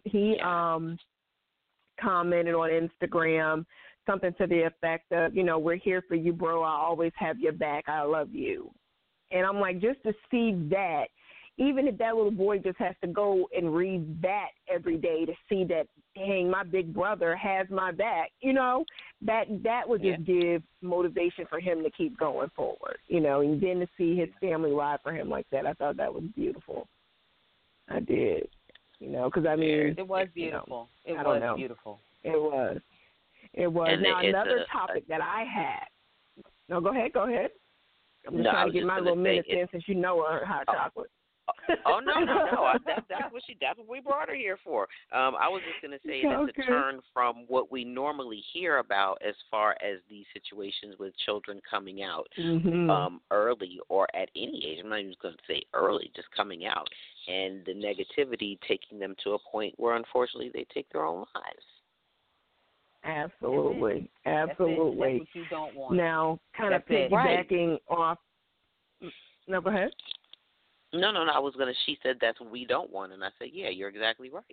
commented on Instagram something to the effect of, you know, we're here for you, bro. I always have your back. I love you. And I'm like, just to see that, even if that little boy just has to go and read that every day to see that, dang, my big brother has my back, you know, that would just give motivation for him to keep going forward, you know, and then to see his family ride for him like that, I thought that was beautiful. I did, you know, because, I mean. It was beautiful. You know, it was beautiful. It was. And now, another topic that I had. No, go ahead. I'm just trying to get my little minutes in since you know her hot chocolate. No. That's what we brought her here for. I was just going to say that the turn from what we normally hear about as far as these situations with children coming out early or at any age, I'm not even going to say early, just coming out, and the negativity taking them to a point where, unfortunately, they take their own lives. Absolutely. That's what you don't want. Now, kind of piggybacking off. No, go ahead. No. I was gonna. She said that's what we don't want, and I said, yeah, you're exactly right.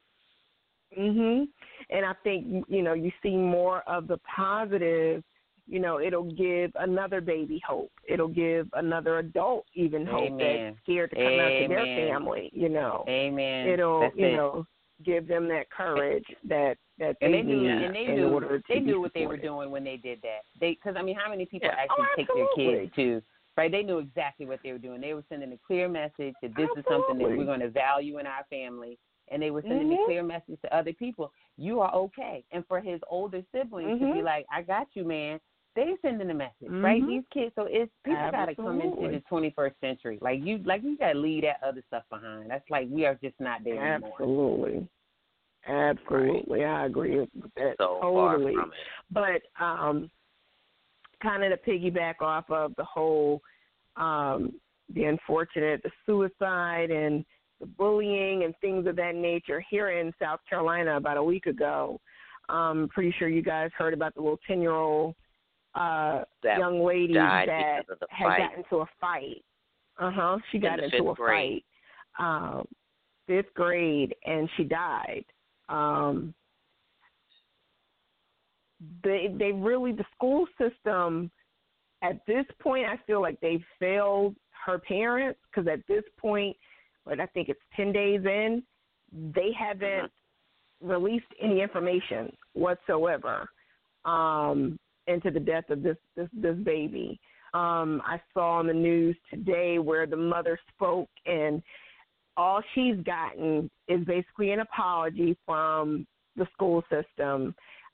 And I think you see more of the positive. You know, it'll give another baby hope. It'll give another adult even hope that's scared to come out to their family. You know. Amen. It'll give them that courage that they need in order to they knew be what they were supported. doing when they did that. Because I mean, how many people actually take their kids to? Right, they knew exactly what they were doing. They were sending a clear message that this is something that we're going to value in our family, and they were sending a clear message to other people. You are okay. And for his older siblings to be like, "I got you, man." They're sending a message, right? These kids. So it's people got to come into the 21st century. Like you got to leave that other stuff behind. That's like we are just not there anymore. Absolutely, I agree with that totally. But kind of to piggyback off of the whole, the unfortunate, the suicide and the bullying and things of that nature here in South Carolina about a week ago. I'm pretty sure you guys heard about the little 10-year-old young lady that had gotten into a fight. She got into a fight. 5th grade, and she died. They really, the school system at this point, I feel like they failed her parents, because at this point, but I think it's 10 days in, they haven't released any information whatsoever into the death of this baby. I saw on the news today where the mother spoke, and all she's gotten is basically an apology from the school system.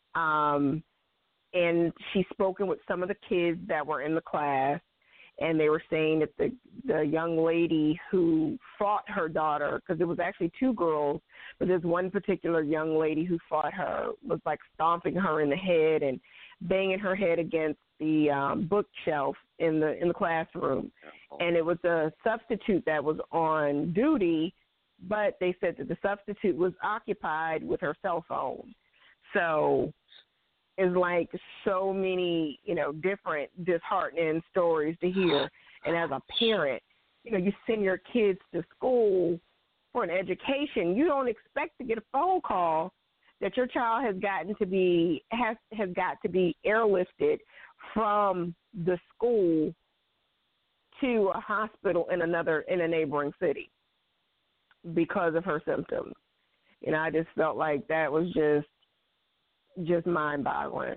And she's spoken with some of the kids that were in the class, and they were saying that the young lady who fought her daughter, because it was actually 2 girls, but there's one particular young lady who fought her, was like stomping her in the head and banging her head against the bookshelf in the classroom. And it was a substitute that was on duty, but they said that the substitute was occupied with her cell phone. So it's like so many, different disheartening stories to hear. And as a parent, you send your kids to school for an education. You don't expect to get a phone call that your child has got to be airlifted from the school to a hospital in a neighboring city because of her symptoms. I just felt like that was just mind-boggling.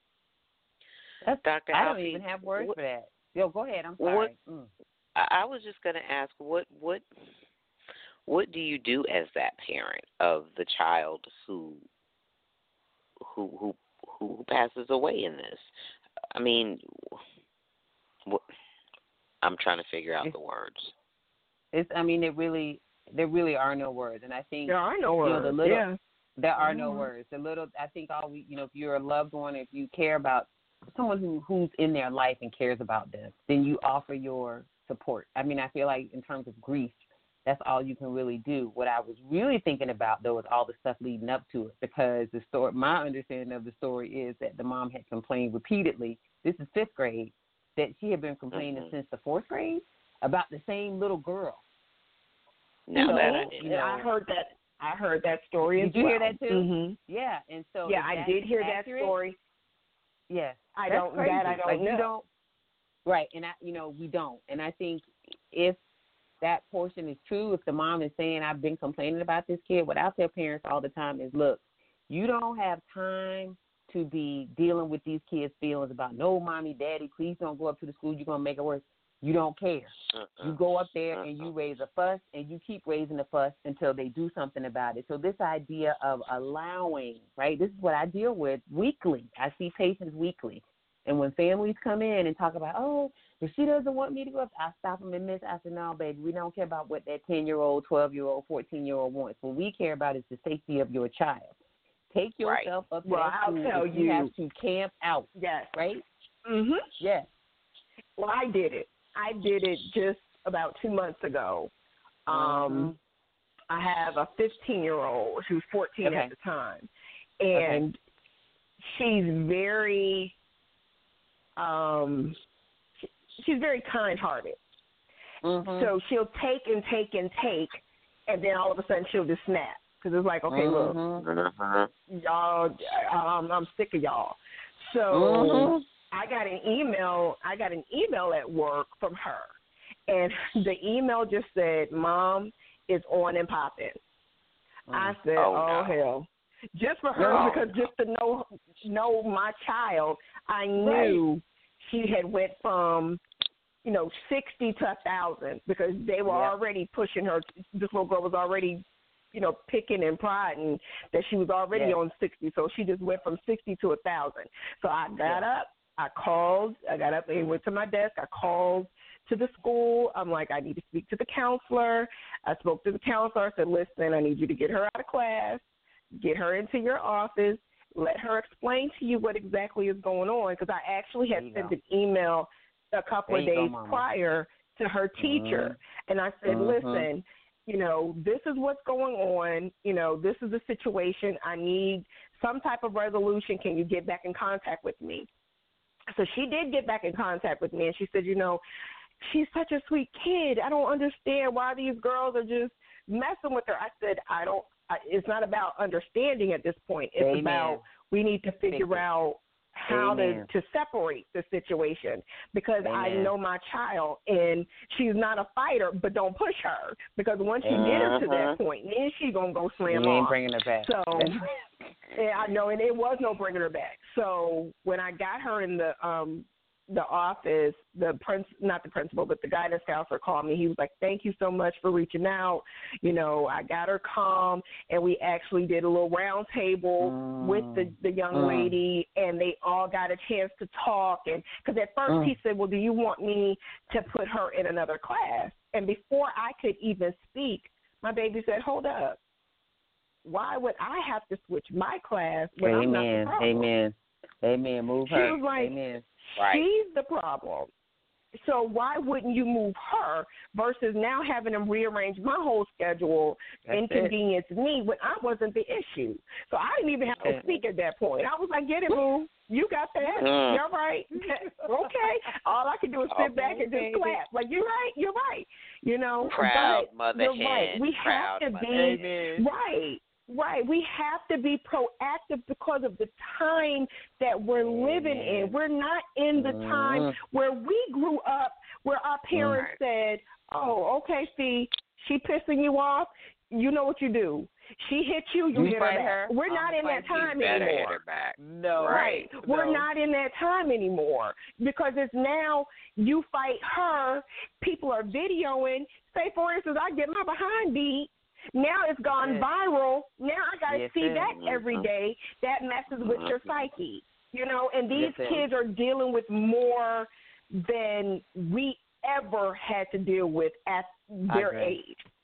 Dr. I don't even have words for that. Yo, go ahead. I'm sorry. I was just going to ask, what do you do as that parent of the child who passes away in this? I mean, I'm trying to figure out the words. There really are no words, and I think there are no words. There are no words. I think if you're a loved one, if you care about someone who's in their life and cares about them, then you offer your support. I mean, I feel like in terms of grief, that's all you can really do. What I was really thinking about, though, is all the stuff leading up to it, because the story, my understanding of the story is that the mom had complained repeatedly. This is 5th grade, that she had been complaining since the 4th grade about the same little girl. Now so, that I did. I heard that story as well. Did you hear that too? Mm-hmm. Yeah, and so I did hear accurate? that story. Yes, I don't know. You don't, right? And we don't. And I think if that portion is true, if the mom is saying, I've been complaining about this kid, what I tell parents all the time is, look, you don't have time to be dealing with these kids' feelings about, no, mommy, daddy, please don't go up to the school, you're going to make it worse. You don't care. You go up there and you raise a fuss, and you keep raising a fuss until they do something about it. So this idea of allowing, right, this is what I deal with weekly. I see patients weekly. And when families come in and talk about, oh, if she doesn't want me to go up, I stop them and miss. I said, no, baby, we don't care about what that 10-year-old, 12-year-old, 14-year-old wants. What we care about is the safety of your child. Take yourself up to that school. I'll tell you have to camp out. Yes. Right? Mm-hmm. Yes. Well, I did it. I did it just about 2 months ago. I have a 15-year-old who's 14 at the time, and she's very she's very kind-hearted. So she'll take and take and take, and then all of a sudden she'll just snap, because it's like, okay, look, y'all, I'm sick of y'all. So I got an email at work from her, and the email just said, Mom, it's on and popping. I said, oh hell. Just for her, because just to know my child, I knew she had went from, 60 to 1,000, because they were already pushing her. This little girl was already, picking and prodding that she was already on 60. So she just went from 60 to 1,000. So I got up, I got up and went to my desk. I called to the school. I'm like, I need to speak to the counselor. I spoke to the counselor. I said, listen, I need you to get her out of class, get her into your office, let her explain to you what exactly is going on, because I actually had sent an email a couple of days prior to her teacher. And I said, listen, this is what's going on. This is the situation. I need some type of resolution. Can you get back in contact with me? So she did get back in contact with me, and she said, she's such a sweet kid. I don't understand why these girls are just messing with her. I said, it's not about understanding at this point. It's about we need to figure out how to separate the situation, because I know my child, and she's not a fighter, but don't push her, because once you get her to that point, then she's going to go slam you on. Ain't bringing her back. So, I know, and it was no bringing her back. So when I got her in the office, not the principal, but the guidance counselor called me. He was like, thank you so much for reaching out. I got her calm, and we actually did a little round table with the young lady, and they all got a chance to talk. And because at first he said, well, do you want me to put her in another class? And before I could even speak, my baby said, hold up. Why would I have to switch my class when I'm not the problem? Amen. Move her. She was like, she's the problem. So why wouldn't you move her versus now having them rearrange my whole schedule, inconvenience me when I wasn't the issue? So I didn't even have to speak at that point. I was like, get it, boo. You got that. You're right. Okay. All I can do is sit back and just clap. Like, you're right. Proud mother you're hen. right. We have to be right. Right. We have to be proactive because of the time that we're living in. We're not in the time where we grew up, where our parents said, oh, okay, see, she pissing you off. You know what you do. She hit you, you hit her back. We're not in that time anymore. Hit her back. No. Right. No. We're not in that time anymore, because it's now you fight her. People are videoing. Say, for instance, I get my behind beat. Now it's gone viral. Now I got to see that every day. That messes with your psyche, and these kids are dealing with more than we ever had to deal with at their age,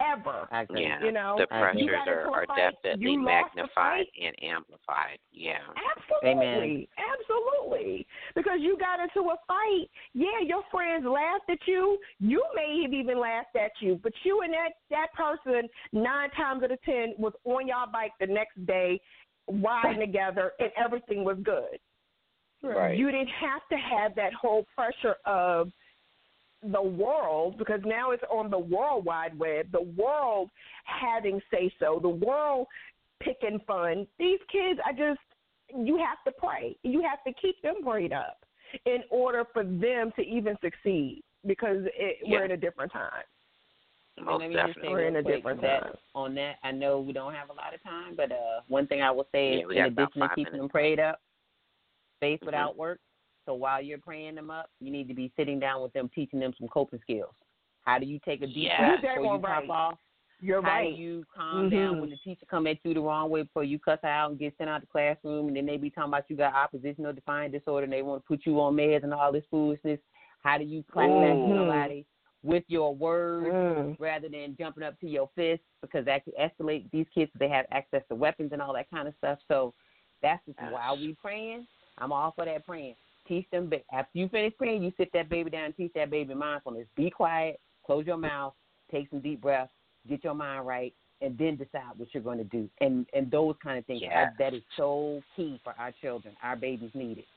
ever. Yeah, you know, the pressures are definitely magnified and amplified. Yeah, absolutely, absolutely. Because you got into a fight. Yeah, your friends laughed at you. You may have even laughed at you, but you and that person 9 times out of 10 was on your bike the next day, riding together, and everything was good. Right. You didn't have to have that whole pressure of the world, because now it's on the World Wide Web, the world having say-so, the world picking fun. These kids, you have to pray. You have to keep them prayed up in order for them to even succeed, because we're in a different time. Most definitely. We're in a different time. On that, I know we don't have a lot of time, but one thing I will say is, in addition to keeping them prayed up, faith without work. So while you're praying them up, you need to be sitting down with them, teaching them some coping skills. How do you take a deep breath before you pop off? How do you calm down when the teacher come at you the wrong way before you cuss out and get sent out of the classroom, and then they be talking about you got oppositional defiant disorder and they want to put you on meds and all this foolishness? How do you clap back to somebody with your words rather than jumping up to your fist, because that could escalate these kids. They have access to weapons and all that kind of stuff. So that's just while we praying. I'm all for that praying. Teach them. After you finish praying, you sit that baby down and teach that baby mindfulness. Be quiet, close your mouth, take some deep breaths, get your mind right, and then decide what you're going to do. And those kind of things. That is so key for our children. Our babies need it.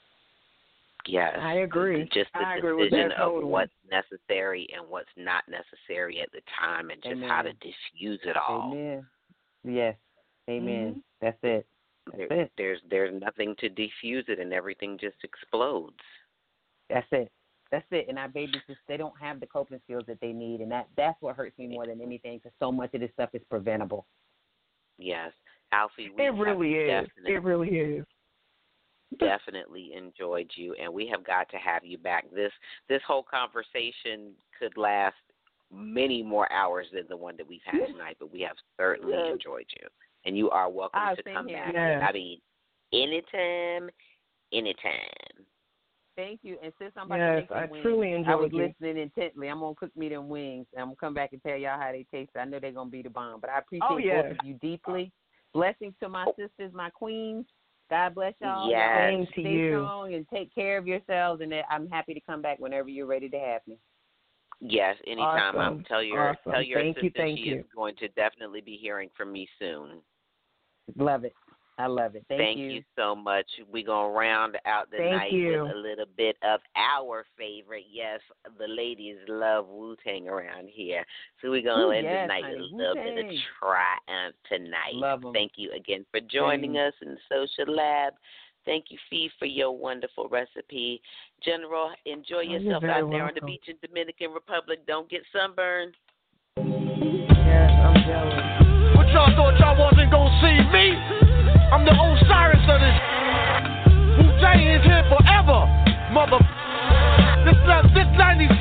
Yes. I agree. Just the decision of what's necessary and what's not necessary at the time, and just how to diffuse it all. Amen. Yes. Amen. That's it. There's nothing to defuse it, and everything just explodes. That's it. And our babies they don't have the coping skills that they need, and that's what hurts me more than anything, because so much of this stuff is preventable. Yes, Alfie. It really is. Definitely enjoyed you, and we have got to have you back. This whole conversation could last many more hours than the one that we've had tonight, but we have certainly enjoyed you. And you are welcome to come back. I mean, anytime. Thank you. And since I'm about to make some wings, truly enjoyed I was listening intently. I'm going to cook me them wings, and I'm going to come back and tell y'all how they taste. I know they're going to be the bomb. But I appreciate both of you deeply. Blessings to my sisters, my queens. God bless y'all. Yes. Stay strong and take care of yourselves. And I'm happy to come back whenever you're ready to have me. Yes, anytime. Awesome. Tell your Thank sister you. she is going to definitely be hearing from me soon. Love it. I love it. Thank you so much. We're going to round out the night with a little bit of our favorite. Yes, the ladies love Wu-Tang around here. So we're going to end the night with a little bit of Triumph tonight. Love them. Thank you again for joining us in the Social Lab. Thank you, Fee, for your wonderful recipe. General, enjoy yourself out there on the beach in Dominican Republic. Don't get sunburned. Yes, I'm jealous. What y'all thought y'all wasn't going to see me? I'm the Osiris of this. Wu-Tang is here forever, mother. This 97.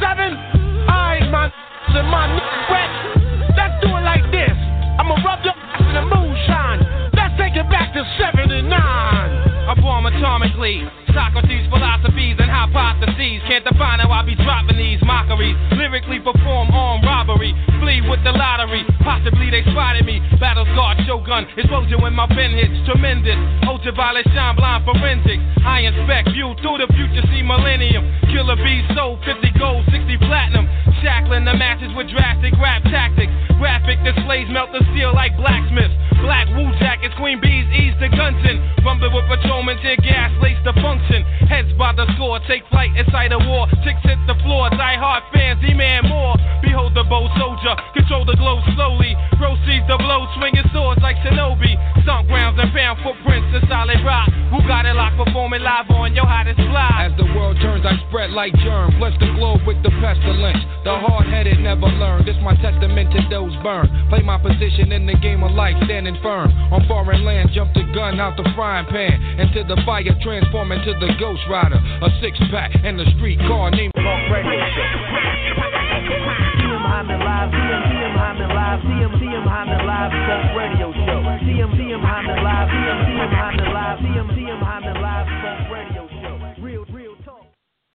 I ain't my and my wet. Let's do it like this. I'ma rub your ass in the moonshine. Let's take it back to 79. I bomb atomically. Socrates' philosophies and hypotheses. Can't define how I be dropping these mockeries. Lyrically perform armed robbery. Flee with the lottery. Possibly they spotted me. Battle scarred Shogun. Explosion when my pen hits. Tremendous. Ultraviolet shine blind forensics. I inspect view through the future. See millennium. Killer bees sold 50 gold, 60 platinum. Shackling the matches with drastic rap tactics. Graphic displays melt the steel like blacksmiths. Black Wu jackets. Queen bees ease the guns in. Rumble with patrolmen. Tear gas lace the function. Heads by the score, take flight inside a war. Chicks hit the floor, die hard fans demand more. Behold the bold soldier, control the glow slowly. Proceed the blow, swinging swords like Shinobi. Sunk grounds and found footprints in solid rock. Who got it locked, performing live on your hottest fly. As the world turns, I spread like germ. Bless the globe with the pestilence. The hard-headed never learn. This my testament to those burned. Play my position in the game of life, standing firm. On foreign land, jump the gun out the frying pan. Into the fire, transform into the Ghost Rider. A six-pack and a street car named Talk Radio Show.